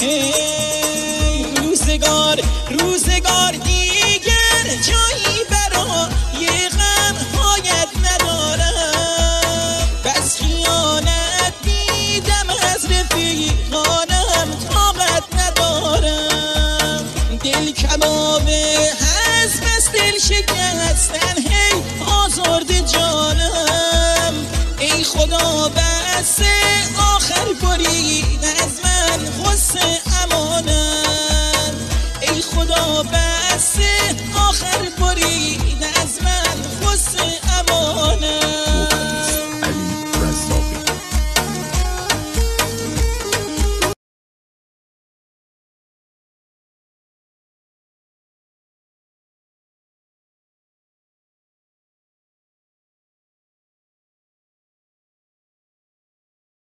روزگار دیگر جایی برای غمهایت ندارم. بس خیانت دیدم از رفیقانم طاقت ندارم. دل کبابه هست بس دل شکستن هی آزرده جانم. ای خدا بس آخر برید از من غصه